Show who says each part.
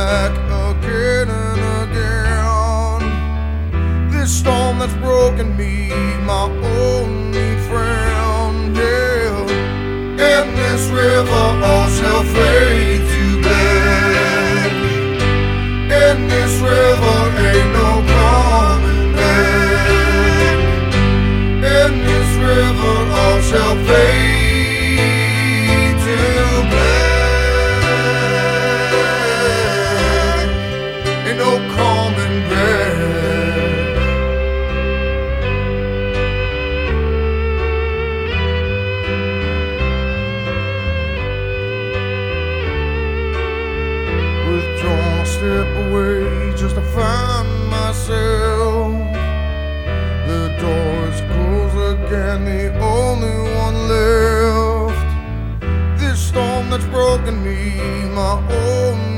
Speaker 1: back again and again. This storm that's broken me, my only friend, yeah. In this river all shall fade to black. In this river ain't no coming back. In this river all shall fade to black. Ain't no coming back. Withdrawn, I step away just to find myself. The door is closed again, the only one left. This storm that's broken me, my own